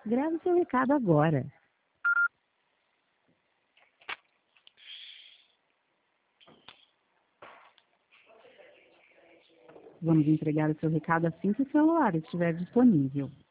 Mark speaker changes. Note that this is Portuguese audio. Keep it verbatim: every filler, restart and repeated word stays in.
Speaker 1: Grave seu recado agora. Vamos entregar o seu recado assim que o celular estiver disponível.